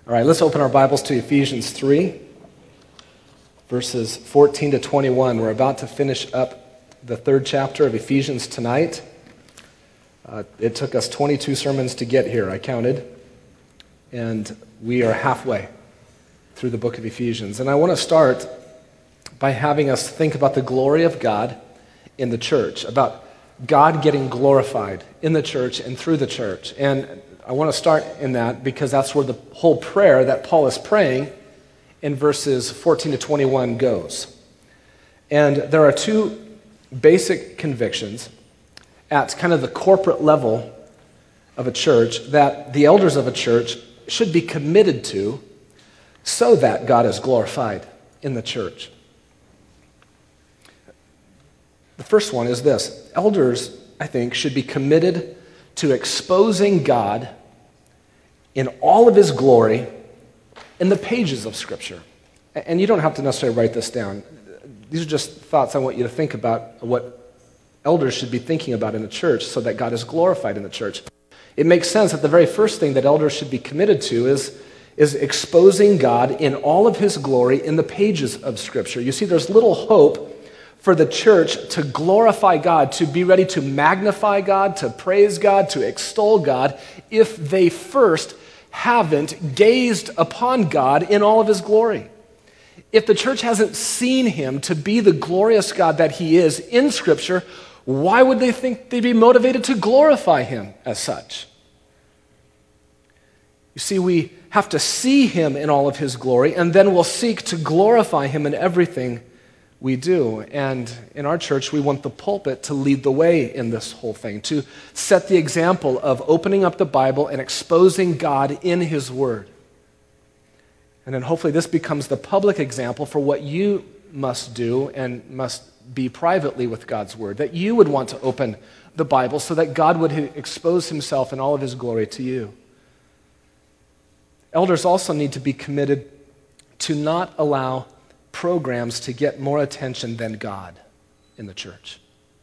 All right, let's open our Bibles to Ephesians 3, verses 14 to 21. We're about to finish up the third chapter of Ephesians tonight. It took us 22 sermons to get here, I counted, and we are halfway through the book of Ephesians. And I want to start by having us think about the glory of God in the church, about God getting glorified in the church and through the church. And I want to start in that because that's where the whole prayer that Paul is praying in verses 14 to 21 goes. And there are two basic convictions at kind of the corporate level of a church that the elders of a church should be committed to so that God is glorified in the church. The first one is this: elders, I think, should be committed to exposing God in all of his glory in the pages of Scripture. And you don't have to necessarily write this down. These are just thoughts I want you to think about what elders should be thinking about in the church so that God is glorified in the church. It makes sense that the very first thing that elders should be committed to is exposing God in all of his glory in the pages of Scripture. You see, there's little hope for the church to glorify God, to be ready to magnify God, to praise God, to extol God, if they first haven't gazed upon God in all of his glory. If the church hasn't seen him to be the glorious God that he is in Scripture, why would they think they'd be motivated to glorify him as such? You see, we have to see him in all of his glory, and then we'll seek to glorify him in everything we do. And in our church, we want the pulpit to lead the way in this whole thing, to set the example of opening up the Bible and exposing God in his word. And then hopefully this becomes the public example for what you must do and must be privately with God's word, that you would want to open the Bible so that God would expose himself in all of his glory to you. Elders also need to be committed to not allow programs to get more attention than God in the church.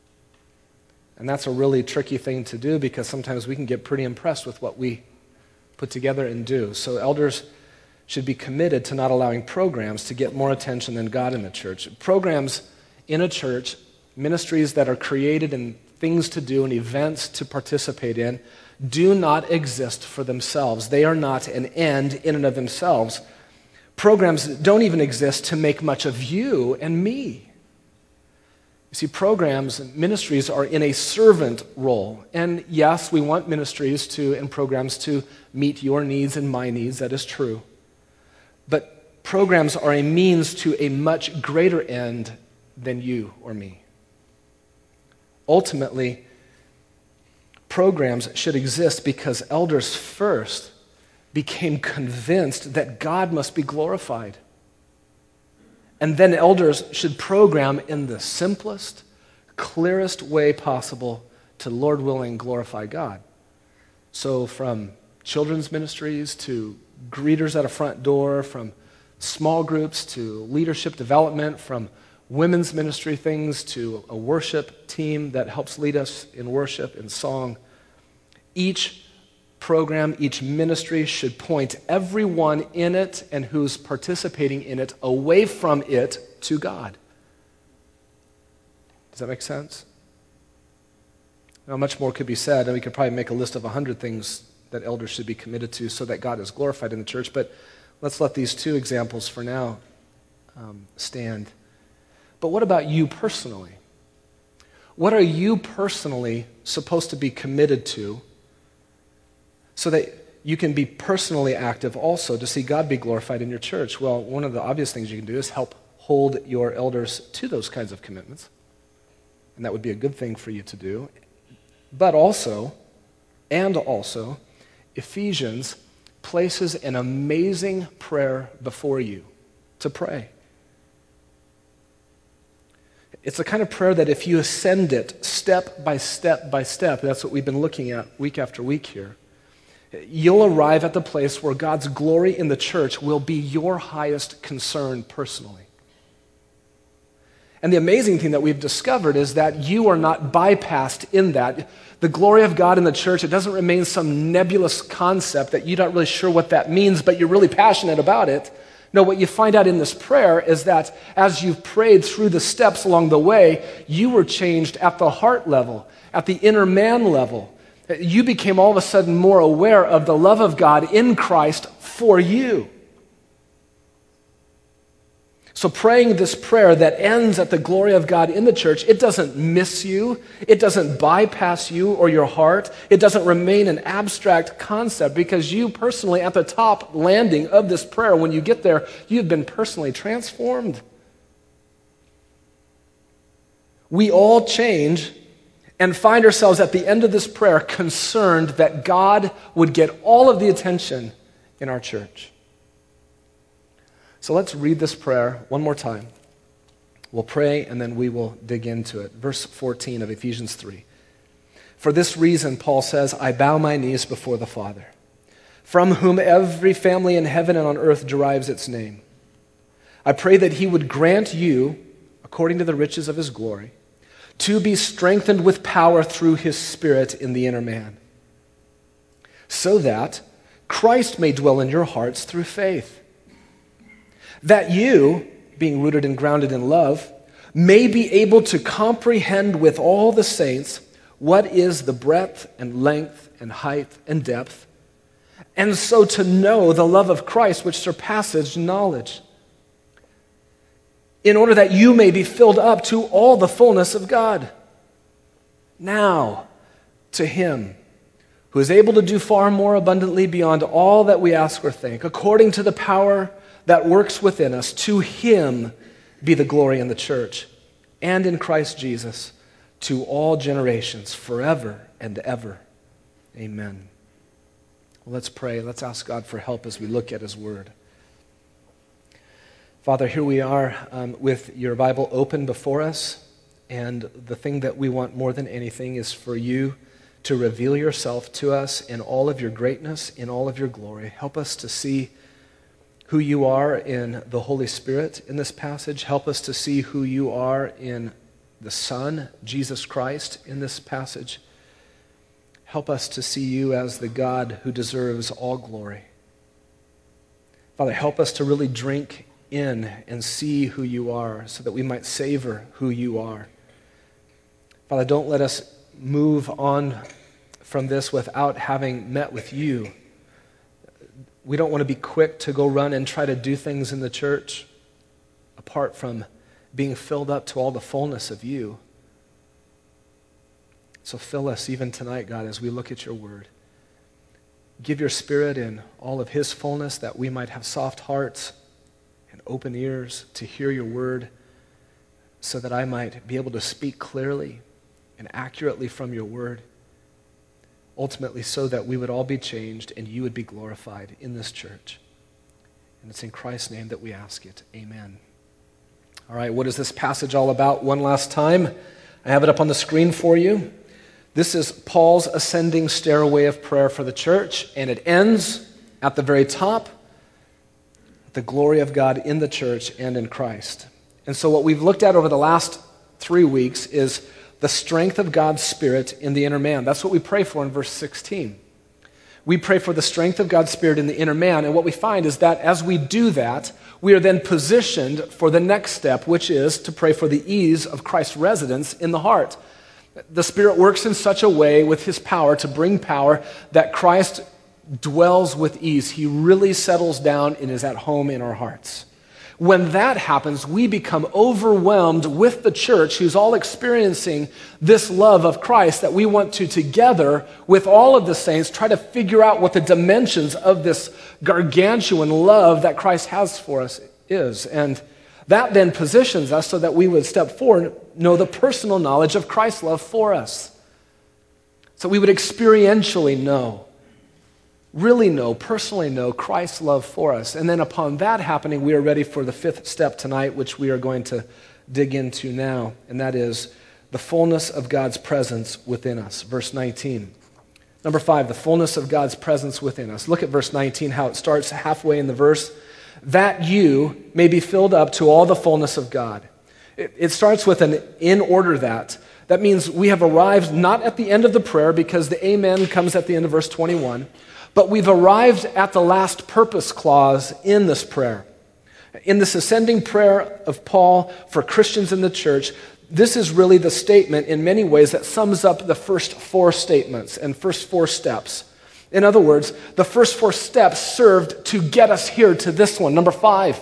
And that's a really tricky thing to do because sometimes we can get pretty impressed with what we put together and do. So elders should be committed to not allowing programs to get more attention than God in the church. Programs in a church, ministries that are created and things to do and events to participate in, do not exist for themselves. They are not an end in and of themselves. Programs don't even exist to make much of you and me. You see, programs and ministries are in a servant role. And yes, we want ministries and programs to meet your needs and my needs. That is true. But programs are a means to a much greater end than you or me. Ultimately, programs should exist because elders first became convinced that God must be glorified. And then elders should program in the simplest, clearest way possible to, Lord willing, glorify God. So from children's ministries to greeters at a front door, from small groups to leadership development, from women's ministry things to a worship team that helps lead us in worship and song, each program, each ministry should point everyone in it and who's participating in it away from it to God. Does that make sense? Now, much more could be said, and we could probably make a list of 100 things that elders should be committed to so that God is glorified in the church, but let's let these two examples for now stand. But what about you personally? What are you personally supposed to be committed to so that you can be personally active also to see God be glorified in your church? Well, one of the obvious things you can do is help hold your elders to those kinds of commitments. And that would be a good thing for you to do. But also, Ephesians places an amazing prayer before you to pray. It's the kind of prayer that if you ascend it step by step by step, that's what we've been looking at week after week here, you'll arrive at the place where God's glory in the church will be your highest concern personally. And the amazing thing that we've discovered is that you are not bypassed in that. The glory of God in the church, it doesn't remain some nebulous concept that you're not really sure what that means, but you're really passionate about it. No, what you find out in this prayer is that as you've prayed through the steps along the way, you were changed at the heart level, at the inner man level. You became all of a sudden more aware of the love of God in Christ for you. So praying this prayer that ends at the glory of God in the church, it doesn't miss you. It doesn't bypass you or your heart. It doesn't remain an abstract concept because you personally at the top landing of this prayer, when you get there, you've been personally transformed. We all change and find ourselves at the end of this prayer concerned that God would get all of the attention in our church. So let's read this prayer one more time. We'll pray and then we will dig into it. Verse 14 of Ephesians 3. For this reason, Paul says, I bow my knees before the Father, from whom every family in heaven and on earth derives its name. I pray that he would grant you, according to the riches of his glory, to be strengthened with power through his Spirit in the inner man, so that Christ may dwell in your hearts through faith. That you, being rooted and grounded in love, may be able to comprehend with all the saints what is the breadth and length and height and depth, and so to know the love of Christ which surpasses knowledge, in order that you may be filled up to all the fullness of God. Now, to him who is able to do far more abundantly beyond all that we ask or think, according to the power that works within us, to him be the glory in the church and in Christ Jesus to all generations, forever and ever. Amen. Well, let's pray. Let's ask God for help as we look at his word. Father, here we are with your Bible open before us, and the thing that we want more than anything is for you to reveal yourself to us in all of your greatness, in all of your glory. Help us to see who you are in the Holy Spirit in this passage. Help us to see who you are in the Son, Jesus Christ, in this passage. Help us to see you as the God who deserves all glory. Father, help us to really drink in and see who you are so that we might savor who you are. Father, don't let us move on from this without having met with you. We don't want to be quick to go run and try to do things in the church apart from being filled up to all the fullness of you. So fill us even tonight, God, as we look at your word. Give your Spirit in all of his fullness that we might have soft hearts and open ears to hear your word so that I might be able to speak clearly and accurately from your word. Ultimately, so that we would all be changed and you would be glorified in this church. And it's in Christ's name that we ask it. Amen. All right, what is this passage all about? One last time. I have it up on the screen for you. This is Paul's ascending stairway of prayer for the church, and it ends at the very top, the glory of God in the church and in Christ. And so what we've looked at over the last 3 weeks is the strength of God's Spirit in the inner man. That's what we pray for in verse 16. We pray for the strength of God's Spirit in the inner man, and what we find is that as we do that, we are then positioned for the next step, which is to pray for the ease of Christ's residence in the heart. The Spirit works in such a way with his power to bring power that Christ dwells with ease. He really settles down and is at home in our hearts. When that happens, we become overwhelmed with the church who's all experiencing this love of Christ that we want to, together with all of the saints, try to figure out what the dimensions of this gargantuan love that Christ has for us is. And that then positions us so that we would step forward and know the personal knowledge of Christ's love for us. So we would experientially know, really know, personally know Christ's love for us. And then upon that happening, we are ready for the fifth step tonight, which we are going to dig into now, and that is the fullness of God's presence within us. Verse 19. Number 5, the fullness of God's presence within us. Look at verse 19, how it starts halfway in the verse. That you may be filled up to all the fullness of God. It starts with an in order that. That means we have arrived not at the end of the prayer because the amen comes at the end of verse 21, but we've arrived at the last purpose clause in this prayer. In this ascending prayer of Paul for Christians in the church, this is really the statement in many ways that sums up the first four statements and first four steps. In other words, the first four steps served to get us here to this one, number 5.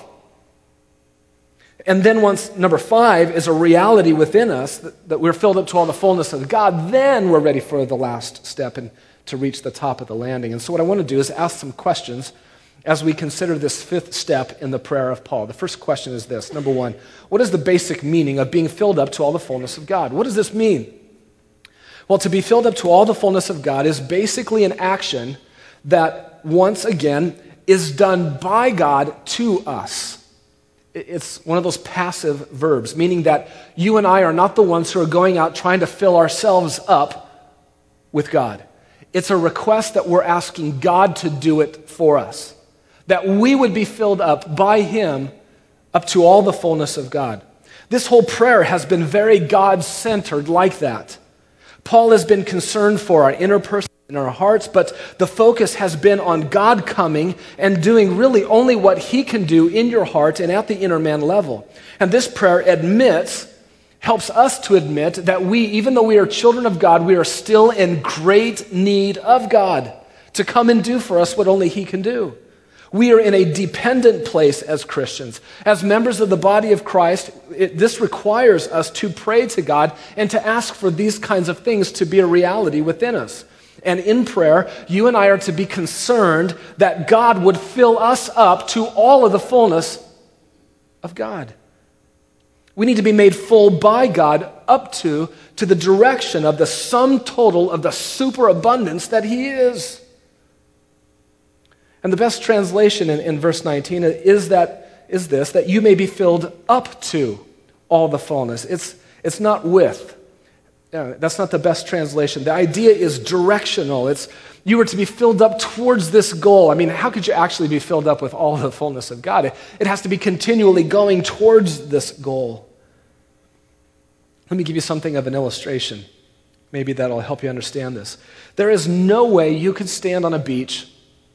And then once number 5 is a reality within us, that we're filled up to all the fullness of God, then we're ready for the last step and to reach the top of the landing. And so what I want to do is ask some questions as we consider this 5th step in the prayer of Paul. The first question is this. Number 1, what is the basic meaning of being filled up to all the fullness of God? What does this mean? Well, to be filled up to all the fullness of God is basically an action that, once again, is done by God to us. It's one of those passive verbs, meaning that you and I are not the ones who are going out trying to fill ourselves up with God. It's a request that we're asking God to do it for us, that we would be filled up by Him up to all the fullness of God. This whole prayer has been very God-centered like that. Paul has been concerned for our inner person in our hearts, but the focus has been on God coming and doing really only what He can do in your heart and at the inner man level. And this prayer helps us to admit that we, even though we are children of God, we are still in great need of God to come and do for us what only He can do. We are in a dependent place as Christians. As members of the body of Christ, this requires us to pray to God and to ask for these kinds of things to be a reality within us. And in prayer, you and I are to be concerned that God would fill us up to all of the fullness of God. We need to be made full by God up to the direction of the sum total of the superabundance that He is. And the best translation in verse 19 is this, that you may be filled up to all the fullness. It's not with. That's not the best translation. The idea is directional. You were to be filled up towards this goal. I mean, how could you actually be filled up with all the fullness of God? It has to be continually going towards this goal. Let me give you something of an illustration. Maybe that'll help you understand this. There is no way you could stand on a beach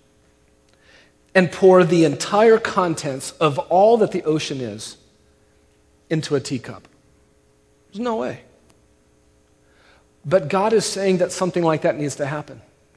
and pour the entire contents of all that the ocean is into a teacup. There's no way. But God is saying that something like that needs to happen.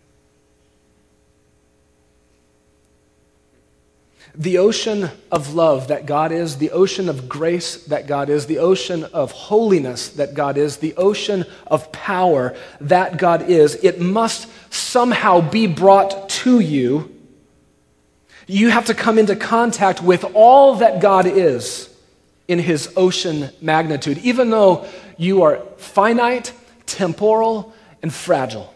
The ocean of love that God is, the ocean of grace that God is, the ocean of holiness that God is, the ocean of power that God is, it must somehow be brought to you. You have to come into contact with all that God is in His ocean magnitude, even though you are finite, temporal, and fragile.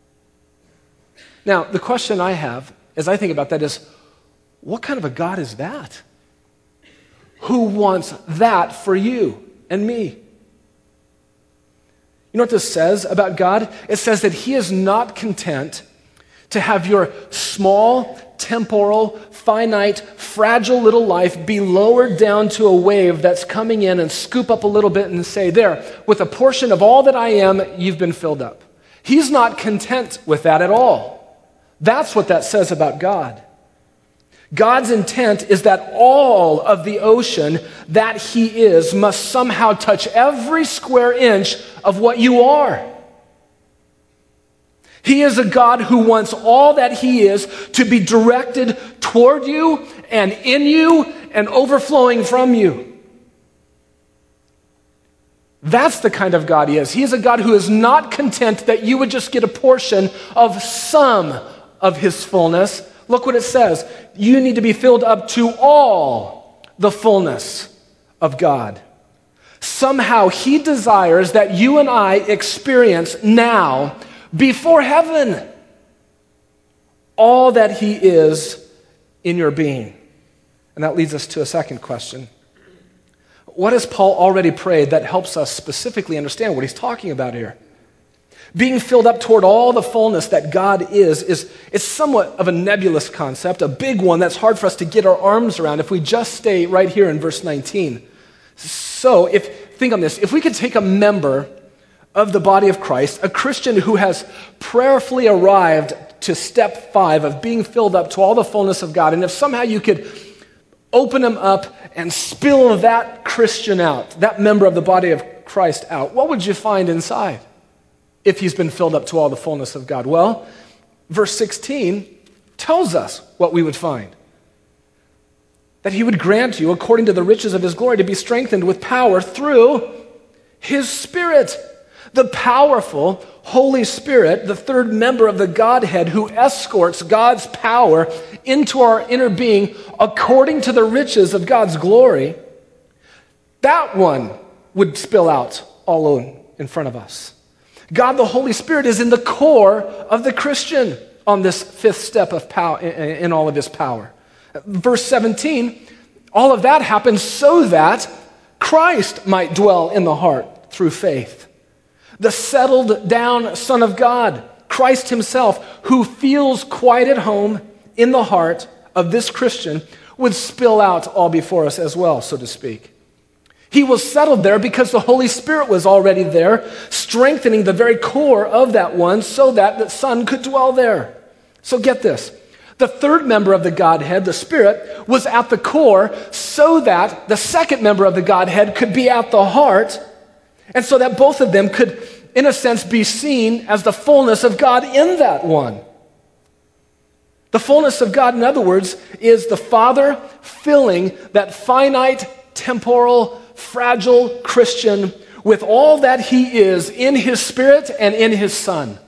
Now, the question I have as I think about that is, what kind of a God is that? Who wants that for you and me? You know what this says about God? It says that He is not content to have your small, temporal, finite, fragile little life be lowered down to a wave that's coming in and scoop up a little bit and say, there, with a portion of all that I am, you've been filled up. He's not content with that at all. That's what that says about God. God's intent is that all of the ocean that He is must somehow touch every square inch of what you are. He is a God who wants all that He is to be directed toward you and in you and overflowing from you. That's the kind of God He is. He is a God who is not content that you would just get a portion of some of His fullness. Look what it says. You need to be filled up to all the fullness of God. Somehow He desires that you and I experience now, before heaven, all that He is in your being. And that leads us to a second question. What has Paul already prayed that helps us specifically understand what he's talking about here? Being filled up toward all the fullness that God is somewhat of a nebulous concept, a big one that's hard for us to get our arms around if we just stay right here in verse 19. So if think on this, if we could take a member of the body of Christ, a Christian who has prayerfully arrived to step 5 of being filled up to all the fullness of God, and if somehow you could open him up and spill that Christian out, that member of the body of Christ out, what would you find inside if he's been filled up to all the fullness of God? Well, verse 16 tells us what we would find. That he would grant you, according to the riches of his glory, to be strengthened with power through his Spirit. The powerful Holy Spirit, the third member of the Godhead who escorts God's power into our inner being according to the riches of God's glory, that one would spill out all in front of us. God the Holy Spirit is in the core of the Christian on this 5th step of power, in all of his power. Verse 17, all of that happens so that Christ might dwell in the heart through faith. The settled down Son of God, Christ himself, who feels quite at home in the heart of this Christian, would spill out all before us as well, so to speak. He was settled there because the Holy Spirit was already there, strengthening the very core of that one so that the Son could dwell there. So get this. The third member of the Godhead, the Spirit, was at the core so that the second member of the Godhead could be at the heart, and so that both of them could, in a sense, be seen as the fullness of God in that one. The fullness of God, in other words, is the Father filling that finite, temporal, fragile Christian with all that he is in his Spirit and in his Son.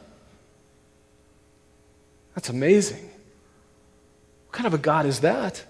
That's amazing. What kind of a God is that?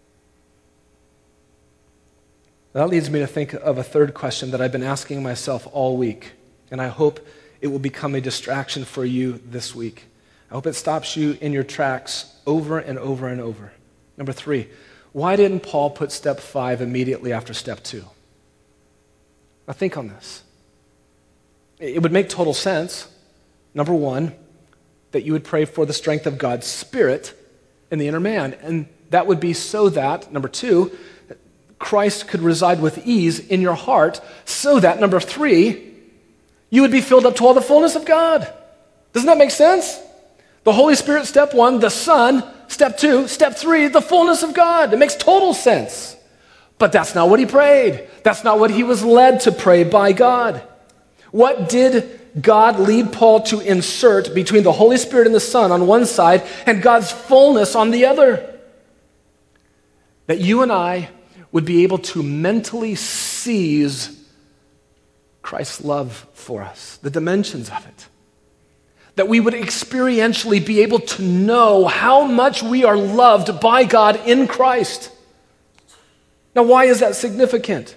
That leads me to think of a third question that I've been asking myself all week, and I hope it will become a distraction for you this week. I hope it stops you in your tracks over and over and over. Number 3, why didn't Paul put step 5 immediately after step 2? Now think on this. It would make total sense, number 1, that you would pray for the strength of God's Spirit in the inner man. And that would be so that, number 2, Christ could reside with ease in your heart, so that, number 3, you would be filled up to all the fullness of God. Doesn't that make sense? The Holy Spirit, step 1, the Son, step 2, step 3, the fullness of God. It makes total sense. But that's not what he prayed. That's not what he was led to pray by God. What did God lead Paul to insert between the Holy Spirit and the Son on one side and God's fullness on the other? That you and I would be able to mentally seize Christ's love for us, the dimensions of it. That we would experientially be able to know how much we are loved by God in Christ. Now, why is that significant?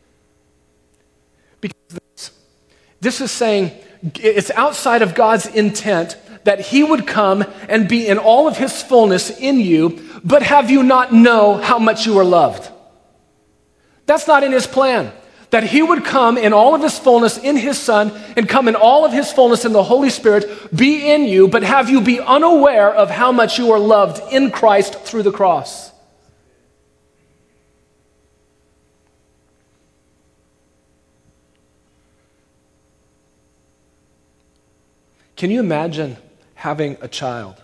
Because this is saying it's outside of God's intent that he would come and be in all of his fullness in you, but have you not know how much you are loved. That's not in his plan. That he would come in all of his fullness in his Son and come in all of his fullness in the Holy Spirit, be in you, but have you be unaware of how much you are loved in Christ through the cross. Can you imagine having a child?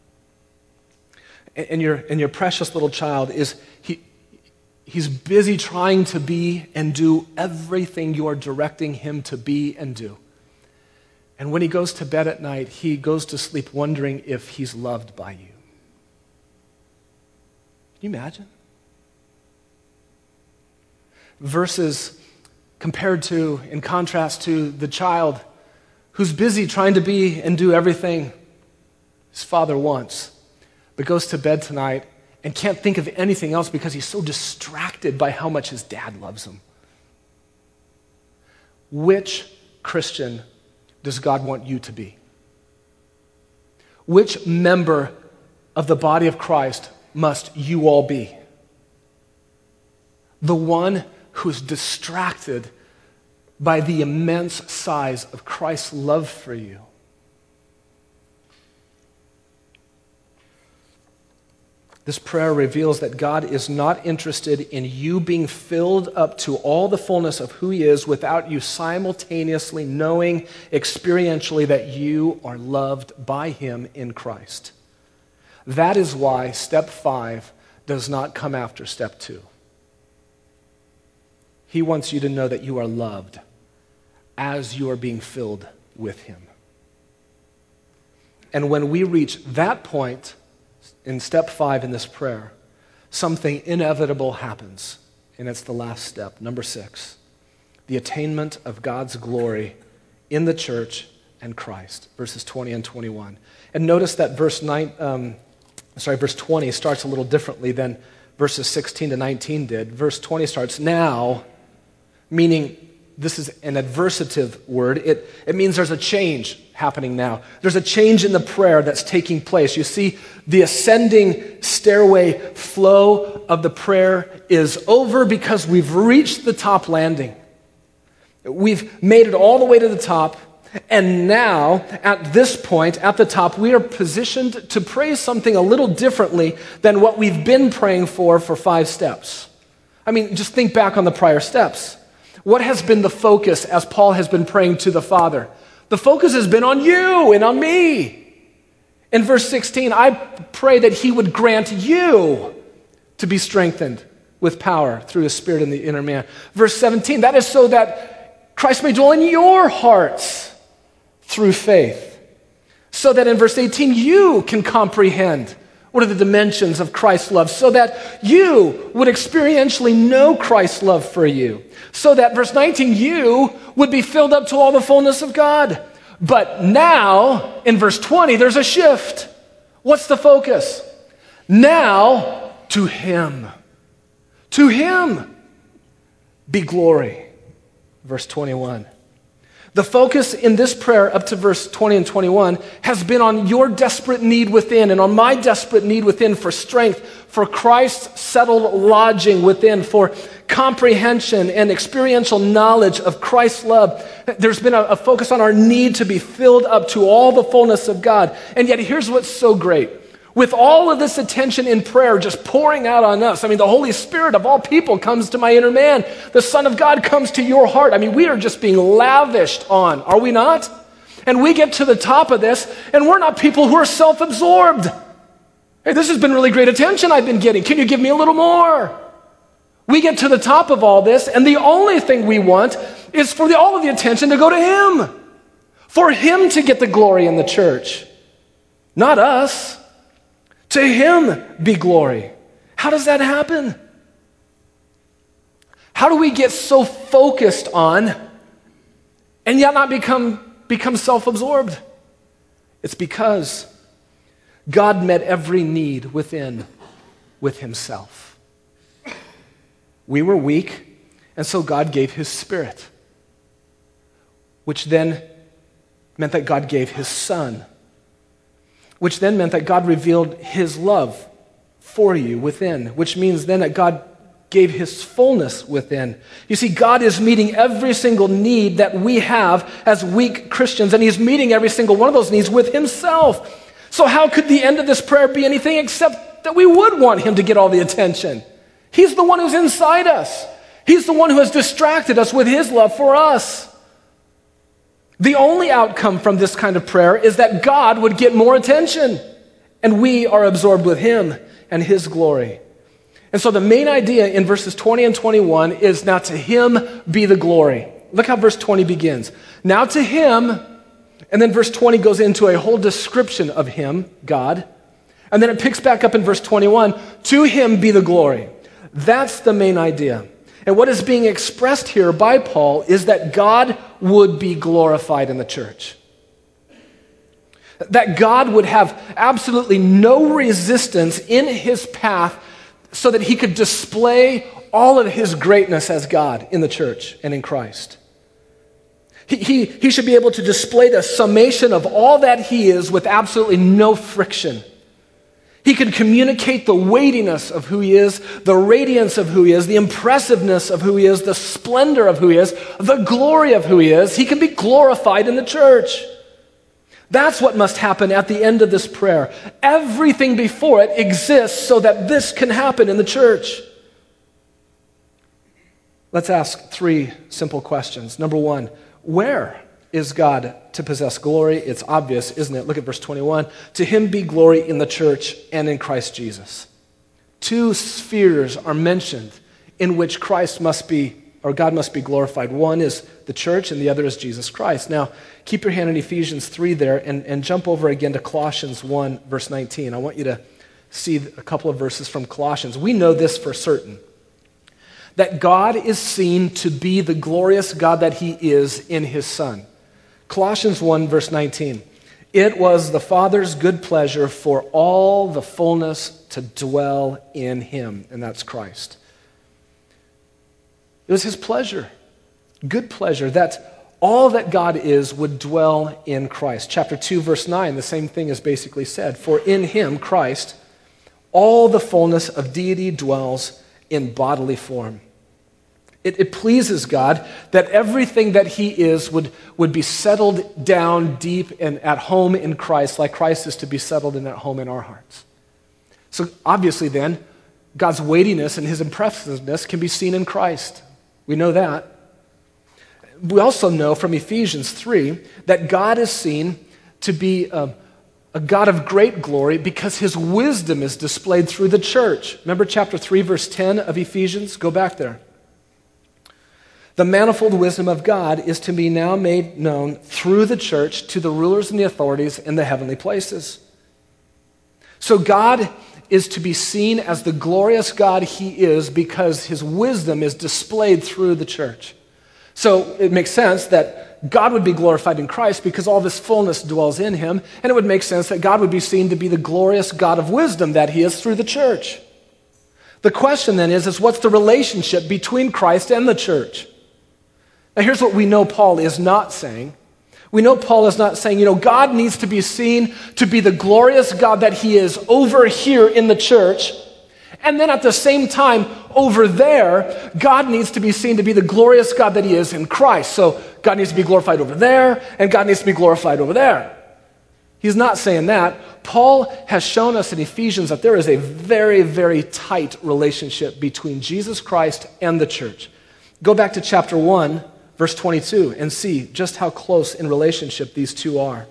And your precious little child he's busy trying to be and do everything you are directing him to be and do. And when he goes to bed at night, he goes to sleep wondering if he's loved by you. Can you imagine? Versus compared to, in contrast to the child who's busy trying to be and do everything his father wants, but goes to bed tonight and can't think of anything else because he's so distracted by how much his dad loves him. Which Christian does God want you to be? Which member of the body of Christ must you all be? The one who is distracted by the immense size of Christ's love for you. This prayer reveals that God is not interested in you being filled up to all the fullness of who He is without you simultaneously knowing experientially that you are loved by Him in Christ. That is why step 5 does not come after step 2. He wants you to know that you are loved as you are being filled with Him. And when we reach that point in step 5 in this prayer, something inevitable happens, and it's the last step, number 6, the attainment of God's glory in the church and Christ, verses 20 and 21. And notice that verse 20 starts a little differently than verses 16 to 19 did. Verse 20 starts, now, meaning this is an adversative word. It means there's a change happening now. There's a change in the prayer that's taking place. You see, the ascending stairway flow of the prayer is over because we've reached the top landing. We've made it all the way to the top, and now, at this point, at the top, we are positioned to pray something a little differently than what we've been praying for 5 steps. I mean, just think back on the prior steps. What has been the focus as Paul has been praying to the Father? The focus has been on you and on me. In verse 16, I pray that He would grant you to be strengthened with power through His Spirit in the inner man. Verse 17, that is so that Christ may dwell in your hearts through faith. So that in verse 18, you can comprehend what are the dimensions of Christ's love, so that you would experientially know Christ's love for you. So that, verse 19, you would be filled up to all the fullness of God. But now, in verse 20, there's a shift. What's the focus? Now, to Him be glory. Verse 21. The focus in this prayer up to verse 20 and 21 has been on your desperate need within and on my desperate need within for strength, for Christ's settled lodging within, for comprehension and experiential knowledge of Christ's love. There's been a focus on our need to be filled up to all the fullness of God. And yet here's what's so great. With all of this attention in prayer just pouring out on us, I mean, the Holy Spirit of all people comes to my inner man. The Son of God comes to your heart. I mean, we are just being lavished on, are we not? And we get to the top of this, and we're not people who are self-absorbed. Hey, this has been really great attention I've been getting. Can you give me a little more? We get to the top of all this, and the only thing we want is for all of the attention to go to Him. For Him to get the glory in the church, not us. To Him be glory. How does that happen? How do we get so focused on and yet not become self-absorbed? It's because God met every need within with Himself. We were weak, and so God gave His Spirit, which then meant that God gave His Son, which then meant that God revealed His love for you within, which means then that God gave His fullness within. You see, God is meeting every single need that we have as weak Christians, and He's meeting every single one of those needs with Himself. So how could the end of this prayer be anything except that we would want Him to get all the attention? He's the one who's inside us. He's the one who has distracted us with His love for us. The only outcome from this kind of prayer is that God would get more attention, and we are absorbed with Him and His glory. And so the main idea in verses 20 and 21 is now to Him be the glory. Look how verse 20 begins. Now to Him, and then verse 20 goes into a whole description of Him, God, and then it picks back up in verse 21, to Him be the glory. That's the main idea. And what is being expressed here by Paul is that God would be glorified in the church. That God would have absolutely no resistance in His path so that He could display all of His greatness as God in the church and in Christ. He should be able to display the summation of all that He is with absolutely no friction. He can communicate the weightiness of who He is, the radiance of who He is, the impressiveness of who He is, the splendor of who He is, the glory of who He is. He can be glorified in the church. That's what must happen at the end of this prayer. Everything before it exists so that this can happen in the church. Let's ask 3 simple questions. Number 1, where is God to possess glory? It's obvious, isn't it? Look at verse 21. To him be glory in the church and in Christ Jesus. 2 spheres are mentioned in which God must be glorified. One is the church and the other is Jesus Christ. Now, keep your hand in Ephesians 3 there and jump over again to Colossians 1, verse 19. I want you to see a couple of verses from Colossians. We know this for certain, that God is seen to be the glorious God that he is in his Son. Colossians 1, verse 19. It was the Father's good pleasure for all the fullness to dwell in him, and that's Christ. It was his pleasure, good pleasure, that all that God is would dwell in Christ. Chapter 2, verse 9, the same thing is basically said. For in him, Christ, all the fullness of deity dwells in bodily form. It pleases God that everything that he is would be settled down deep and at home in Christ, like Christ is to be settled and at home in our hearts. So obviously then, God's weightiness and his impressiveness can be seen in Christ. We know that. We also know from Ephesians 3 that God is seen to be a God of great glory because his wisdom is displayed through the church. Remember chapter 3, verse 10 of Ephesians? Go back there. The manifold wisdom of God is to be now made known through the church to the rulers and the authorities in the heavenly places. So God is to be seen as the glorious God he is because his wisdom is displayed through the church. So it makes sense that God would be glorified in Christ because all this fullness dwells in him, and it would make sense that God would be seen to be the glorious God of wisdom that he is through the church. The question then is what's the relationship between Christ and the church? Now here's what we know Paul is not saying. We know Paul is not saying, God needs to be seen to be the glorious God that he is over here in the church, and then at the same time, over there, God needs to be seen to be the glorious God that he is in Christ. So God needs to be glorified over there, and God needs to be glorified over there. He's not saying that. Paul has shown us in Ephesians that there is a very, very tight relationship between Jesus Christ and the church. Go back to chapter 1, verse 22, and see just how close in relationship these two are.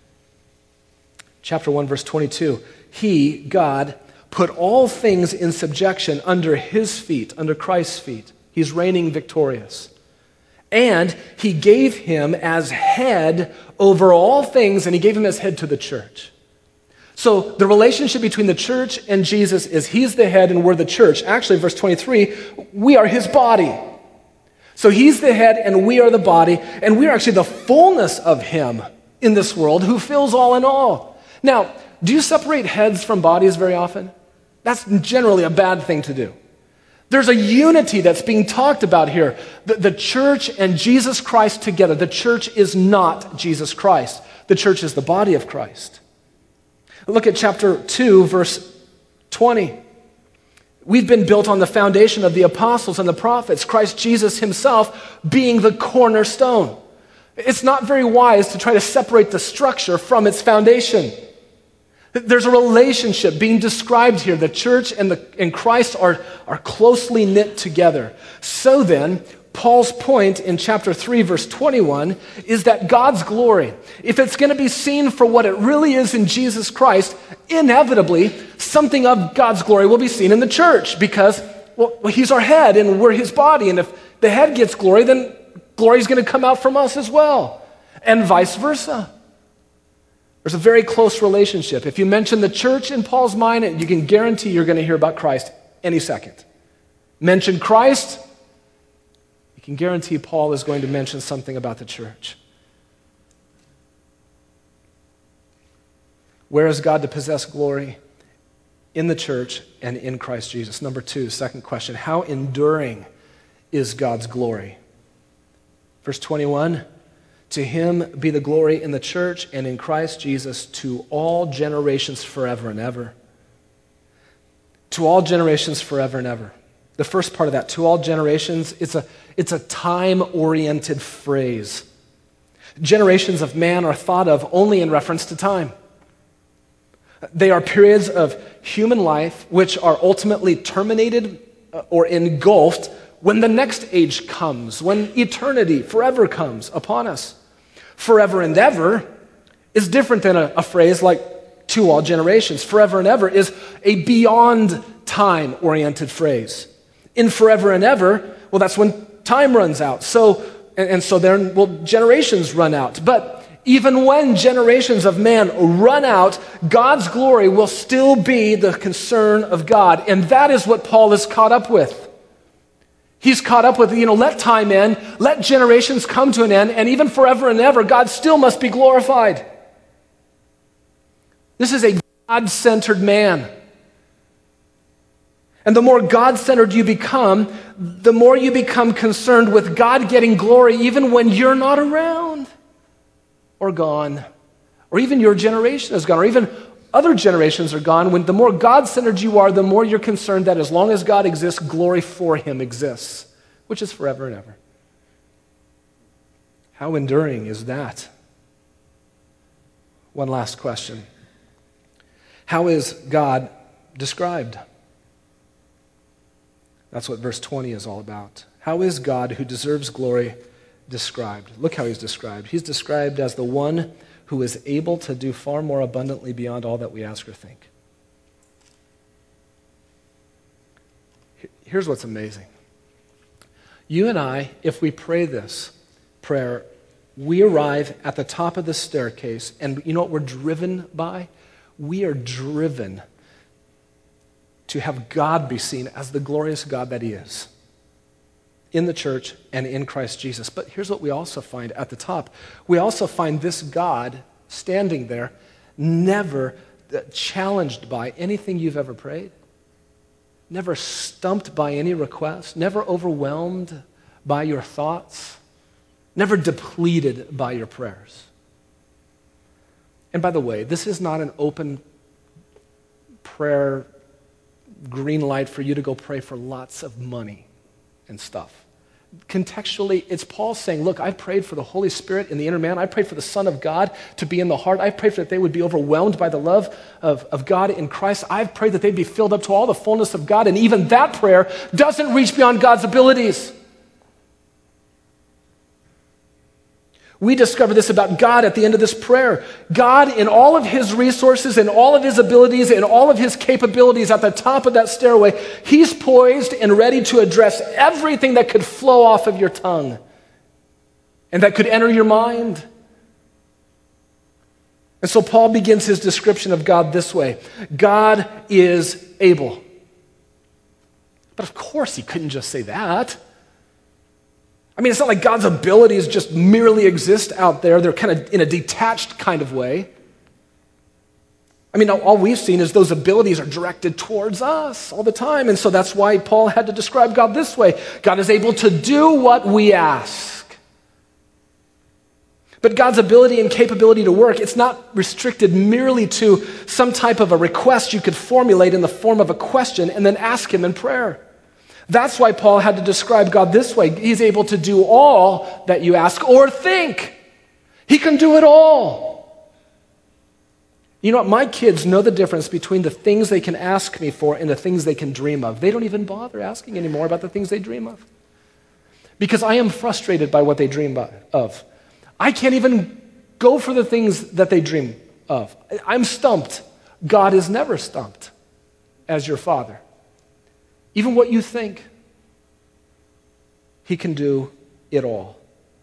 Chapter 1, verse 22. He, God, put all things in subjection under his feet, under Christ's feet. He's reigning victorious. And he gave him as head over all things, and he gave him as head to the church. So the relationship between the church and Jesus is he's the head and we're the church. Actually, verse 23, we are his body. So he's the head and we are the body, and we are actually the fullness of him in this world who fills all in all. Now, do you separate heads from bodies very often? That's generally a bad thing to do. There's a unity that's being talked about here. The church and Jesus Christ together. The church is not Jesus Christ. The church is the body of Christ. Look at chapter 2, verse 20. We've been built on the foundation of the apostles and the prophets, Christ Jesus himself being the cornerstone. It's not very wise to try to separate the structure from its foundation. There's a relationship being described here. The church and Christ are closely knit together. So then, Paul's point in chapter 3, verse 21, is that God's glory, if it's going to be seen for what it really is in Jesus Christ, inevitably, something of God's glory will be seen in the church because, well, he's our head and we're his body. And if the head gets glory, then glory is going to come out from us as well. And vice versa. There's a very close relationship. If you mention the church in Paul's mind, you can guarantee you're going to hear about Christ any second. Mention Christ, you can guarantee Paul is going to mention something about the church. Where is God to possess glory? In the church and in Christ Jesus. Number 2, second question, how enduring is God's glory? Verse 21, to him be the glory in the church and in Christ Jesus to all generations forever and ever. To all generations forever and ever. The first part of that, to all generations, it's a time-oriented phrase. Generations of man are thought of only in reference to time. They are periods of human life which are ultimately terminated or engulfed when the next age comes, when eternity forever comes upon us. Forever and ever is different than a phrase like to all generations. Forever and ever is a beyond time-oriented phrase. In forever and ever, well, that's when time runs out. So then, generations run out. But even when generations of man run out, God's glory will still be the concern of God. And that is what Paul is caught up with. He's caught up with, let time end, let generations come to an end, and even forever and ever, God still must be glorified. This is a God-centered man. And the more God-centered you become, the more you become concerned with God getting glory even when you're not around or gone, or even your generation is gone, or even other generations are gone. When the more God-centered you are, the more you're concerned that as long as God exists, glory for him exists, which is forever and ever. How enduring is that? One last question. How is God described? That's what verse 20 is all about. How is God, who deserves glory, described? Look how he's described. He's described as the one who is able to do far more abundantly beyond all that we ask or think. Here's what's amazing. You and I, if we pray this prayer, we arrive at the top of the staircase, and you know what we're driven by? We are driven to have God be seen as the glorious God that he is in the church and in Christ Jesus. But here's what we also find at the top. We also find this God standing there, never challenged by anything you've ever prayed, never stumped by any request, never overwhelmed by your thoughts, never depleted by your prayers. And by the way, this is not an open prayer green light for you to go pray for lots of money and stuff. Contextually, it's Paul saying, look, I prayed for the Holy Spirit in the inner man. I prayed for the Son of God to be in the heart. I prayed that they would be overwhelmed by the love of God in Christ. I've prayed that they'd be filled up to all the fullness of God. And even that prayer doesn't reach beyond God's abilities. We discover this about God at the end of this prayer. God, in all of his resources, in all of his abilities, in all of his capabilities at the top of that stairway, he's poised and ready to address everything that could flow off of your tongue and that could enter your mind. And so Paul begins his description of God this way. God is able. But of course he couldn't just say that. I mean, it's not like God's abilities just merely exist out there. They're kind of in a detached kind of way. I mean, all we've seen is those abilities are directed towards us all the time. And so that's why Paul had to describe God this way. God is able to do what we ask. But God's ability and capability to work, it's not restricted merely to some type of a request you could formulate in the form of a question and then ask him in prayer. That's why Paul had to describe God this way. He's able to do all that you ask or think. He can do it all. You know what? My kids know the difference between the things they can ask me for and the things they can dream of. They don't even bother asking anymore about the things they dream of. Because I am frustrated by what they dream of. I can't even go for the things that they dream of. I'm stumped. God is never stumped as your Father. Even what you think, he can do it all.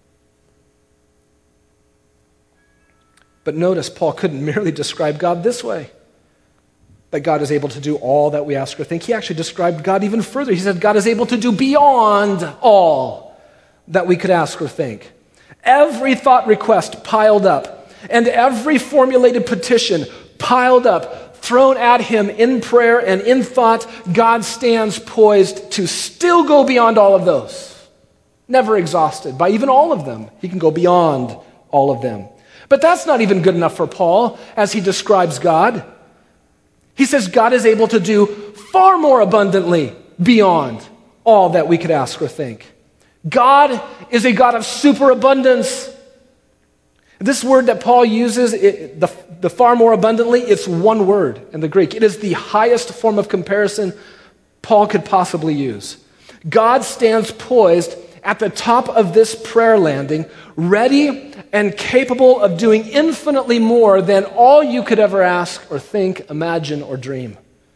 But notice, Paul couldn't merely describe God this way, that God is able to do all that we ask or think. He actually described God even further. He said God is able to do beyond all that we could ask or think. Every thought request piled up, and every formulated petition piled up, thrown at him in prayer and in thought, God stands poised to still go beyond all of those. Never exhausted by even all of them. He can go beyond all of them. But that's not even good enough for Paul as he describes God. He says God is able to do far more abundantly beyond all that we could ask or think. God is a God of superabundance. This word that Paul uses, the far more abundantly, it's one word in the Greek. It is the highest form of comparison Paul could possibly use. God stands poised at the top of this prayer landing, ready and capable of doing infinitely more than all you could ever ask or think, imagine, or dream.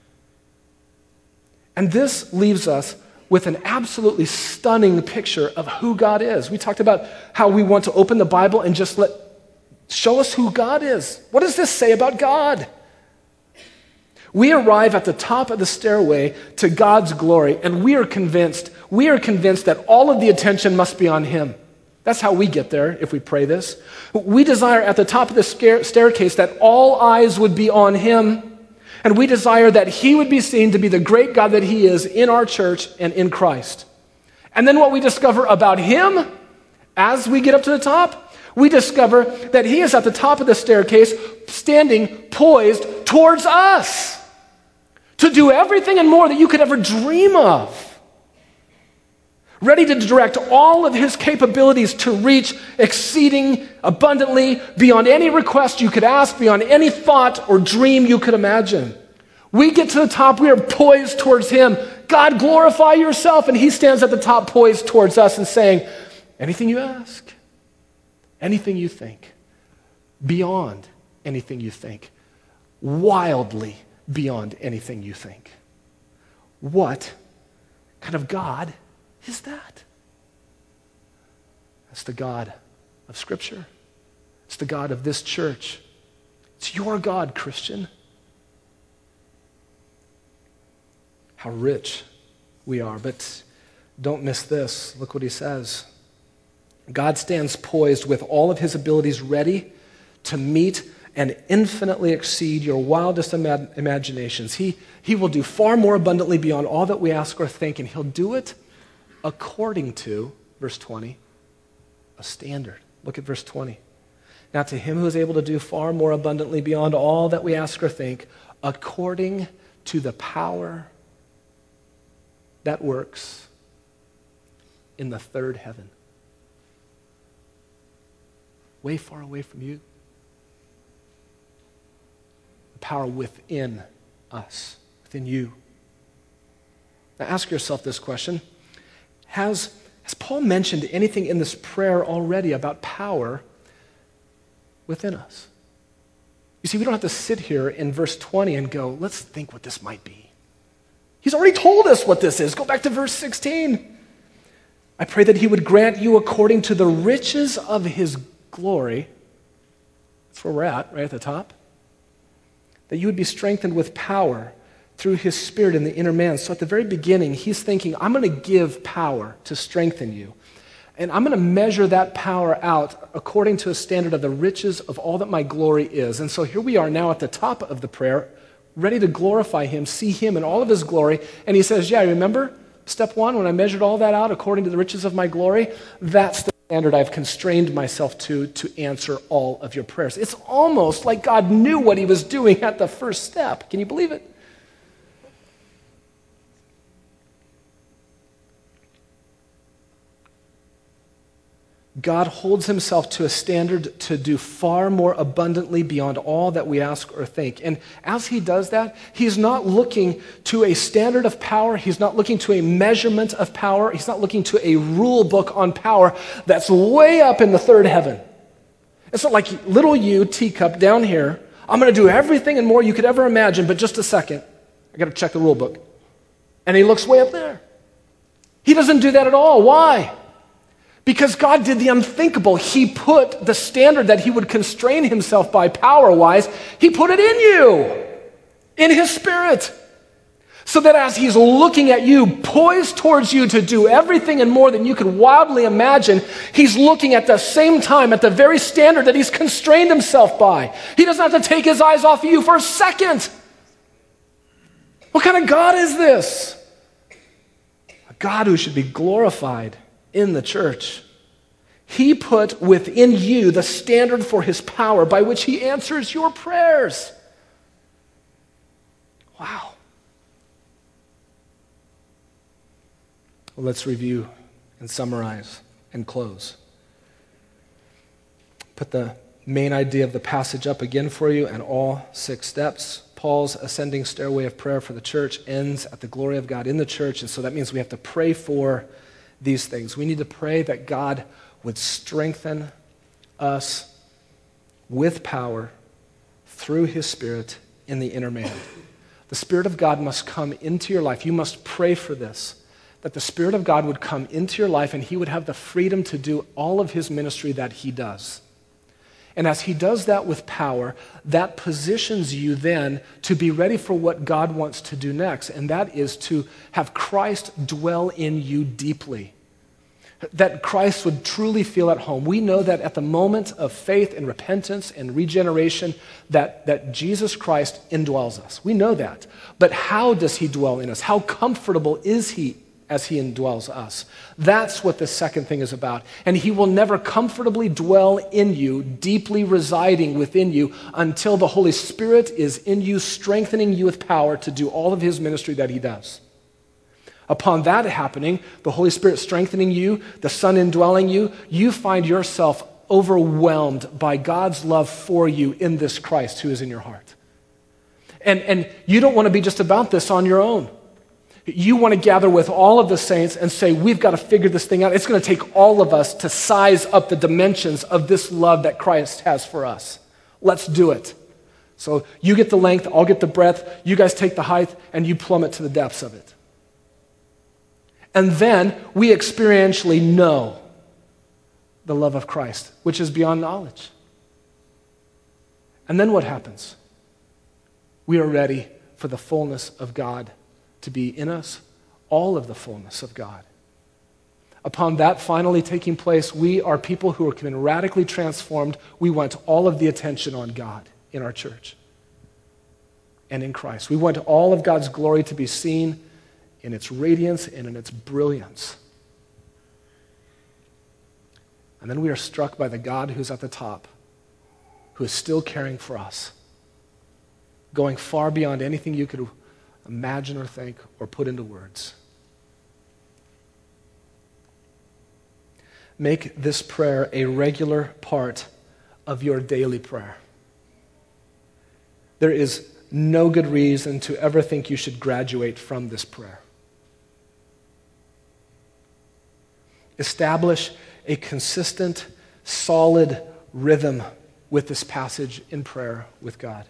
And this leaves us with an absolutely stunning picture of who God is. We talked about how we want to open the Bible and just show us who God is. What does this say about God? We arrive at the top of the stairway to God's glory, and we are convinced that all of the attention must be on Him. That's how we get there if we pray this. We desire at the top of the staircase that all eyes would be on Him, and we desire that He would be seen to be the great God that He is in our church and in Christ. And then what we discover about Him as we get up to the top, we discover that He is at the top of the staircase, standing poised towards us to do everything and more that you could ever dream of. Ready to direct all of His capabilities to reach exceeding abundantly beyond any request you could ask, beyond any thought or dream you could imagine. We get to the top, we are poised towards Him. God, glorify yourself. And He stands at the top poised towards us and saying, anything you ask, anything you think, beyond anything you think, wildly beyond anything you think. What kind of God is that? That's the God of Scripture. It's the God of this church. It's your God, Christian. How rich we are. But don't miss this. Look what he says. God stands poised with all of His abilities ready to meet and infinitely exceed your wildest imaginations. He will do far more abundantly beyond all that we ask or think, and He'll do it according to, verse 20, a standard. Look at verse 20. Now to Him who is able to do far more abundantly beyond all that we ask or think, according to the power that works in the third heaven. Way far away from you. The power within us, within you. Now ask yourself this question. Has Paul mentioned anything in this prayer already about power within us? You see, we don't have to sit here in verse 20 and go, let's think what this might be. He's already told us what this is. Go back to verse 16. I pray that He would grant you according to the riches of His glory. That's where we're at, right at the top. That you would be strengthened with power through His Spirit in the inner man. So at the very beginning, He's thinking, I'm going to give power to strengthen you. And I'm going to measure that power out according to a standard of the riches of all that my glory is. And so here we are now at the top of the prayer, ready to glorify Him, see Him in all of His glory. And He says, yeah, remember step one, when I measured all that out according to the riches of my glory? That's the standard I've constrained myself to answer all of your prayers. It's almost like God knew what He was doing at the first step. Can you believe it? God holds Himself to a standard to do far more abundantly beyond all that we ask or think. And as He does that, He's not looking to a standard of power. He's not looking to a measurement of power. He's not looking to a rule book on power that's way up in the third heaven. It's not like little you, teacup, down here. I'm going to do everything and more you could ever imagine, but just a second. I got to check the rule book. And He looks way up there. He doesn't do that at all. Why? Because God did the unthinkable. He put the standard that He would constrain Himself by power-wise, He put it in you, in His Spirit. So that as He's looking at you, poised towards you to do everything and more than you could wildly imagine, He's looking at the same time at the very standard that He's constrained Himself by. He doesn't have to take His eyes off of you for a second. What kind of God is this? A God who should be glorified in the church. He put within you the standard for His power by which He answers your prayers. Wow. Well, let's review and summarize and close. Put the main idea of the passage up again for you and all 6 steps. Paul's ascending stairway of prayer for the church ends at the glory of God in the church, and so that means we have to pray for these things. We need to pray that God would strengthen us with power through his Spirit in the inner man. The Spirit of God must come into your life. You must pray for this, that the Spirit of God would come into your life and he would have the freedom to do all of his ministry that he does. And as he does that with power, that positions you then to be ready for what God wants to do next, and that is to have Christ dwell in you deeply. That Christ would truly feel at home. We know that at the moment of faith and repentance and regeneration, that Jesus Christ indwells us. We know that. But how does he dwell in us? How comfortable is he as he indwells us? That's what the second thing is about. And he will never comfortably dwell in you, deeply residing within you, until the Holy Spirit is in you, strengthening you with power to do all of his ministry that he does. Upon that happening, the Holy Spirit strengthening you, the Son indwelling you, you find yourself overwhelmed by God's love for you in this Christ who is in your heart. And you don't want to be just about this on your own. You want to gather with all of the saints and say, we've got to figure this thing out. It's going to take all of us to size up the dimensions of this love that Christ has for us. Let's do it. So you get the length, I'll get the breadth, you guys take the height, and you plummet to the depths of it. And then we experientially know the love of Christ, which is beyond knowledge. And then what happens? We are ready for the fullness of God to be in us, all of the fullness of God. Upon that finally taking place, we are people who have been radically transformed. We want all of the attention on God in our church and in Christ. We want all of God's glory to be seen in its radiance and in its brilliance. And then we are struck by the God who's at the top, who is still caring for us, going far beyond anything you could imagine or think or put into words. Make this prayer a regular part of your daily prayer. There is no good reason to ever think you should graduate from this prayer. Establish a consistent, solid rhythm with this passage in prayer with God.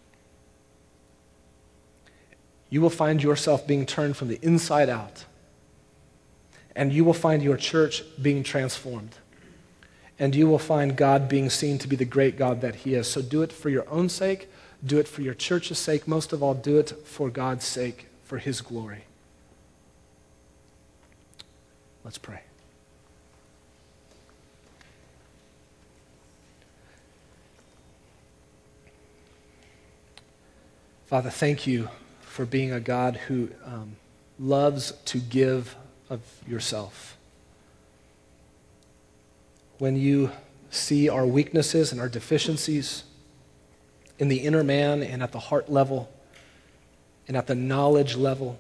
You will find yourself being turned from the inside out. And you will find your church being transformed. And you will find God being seen to be the great God that he is. So do it for your own sake. Do it for your church's sake. Most of all, do it for God's sake, for his glory. Let's pray. Father, thank you for being a God who loves to give of yourself. When you see our weaknesses and our deficiencies in the inner man and at the heart level and at the knowledge level,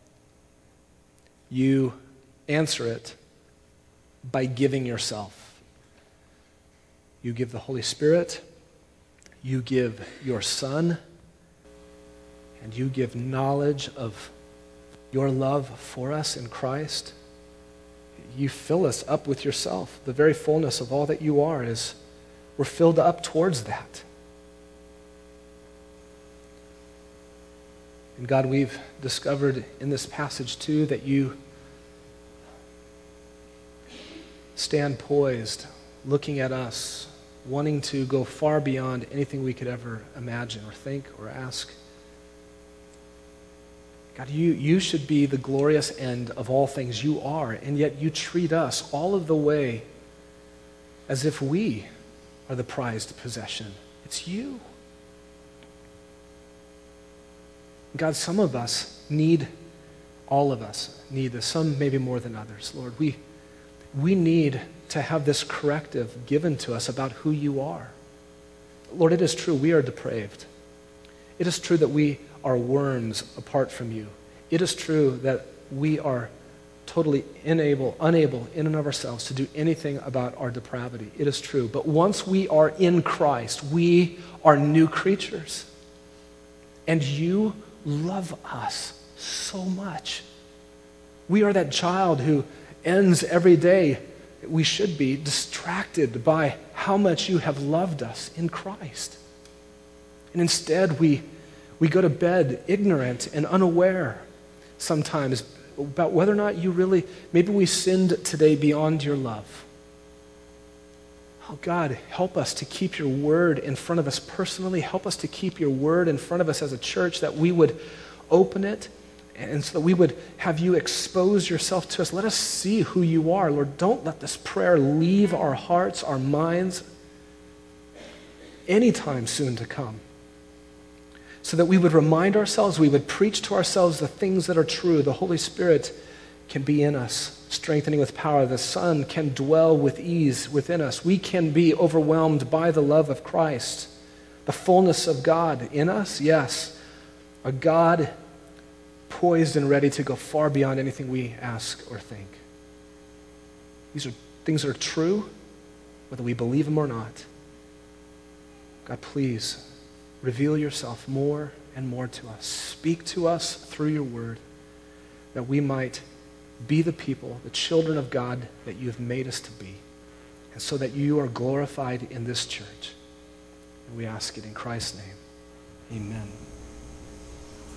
you answer it by giving yourself. You give the Holy Spirit, you give your Son, and you give knowledge of your love for us in Christ. You fill us up with yourself. The very fullness of all that you are is we're filled up towards that. And God, we've discovered in this passage too that you stand poised, looking at us, wanting to go far beyond anything we could ever imagine or think or ask. God, you should be the glorious end of all things. You are, and yet you treat us all of the way as if we are the prized possession. It's you. God, some of us need, all of us need this, some maybe more than others. Lord, we need to have this corrective given to us about who you are. Lord, it is true, we are depraved. It is true that we are worms apart from you. It is true that we are totally unable in and of ourselves to do anything about our depravity. It is true. But once we are in Christ, we are new creatures. And you love us so much. We are that child who ends every day, we should be, distracted by how much you have loved us in Christ. And instead, we go to bed ignorant and unaware sometimes about whether or not you really, maybe we sinned today beyond your love. Oh God, help us to keep your word in front of us personally. Help us to keep your word in front of us as a church, that we would open it, and so that we would have you expose yourself to us. Let us see who you are. Lord, don't let this prayer leave our hearts, our minds, anytime soon to come. So that we would remind ourselves, we would preach to ourselves the things that are true. The Holy Spirit can be in us, strengthening with power. The Son can dwell with ease within us. We can be overwhelmed by the love of Christ. The fullness of God in us, yes. A God poised and ready to go far beyond anything we ask or think. These are things that are true, whether we believe them or not. God, please reveal yourself more and more to us. Speak to us through your word, that we might be the people, the children of God that you have made us to be, and so that you are glorified in this church. And we ask it in Christ's name. Amen.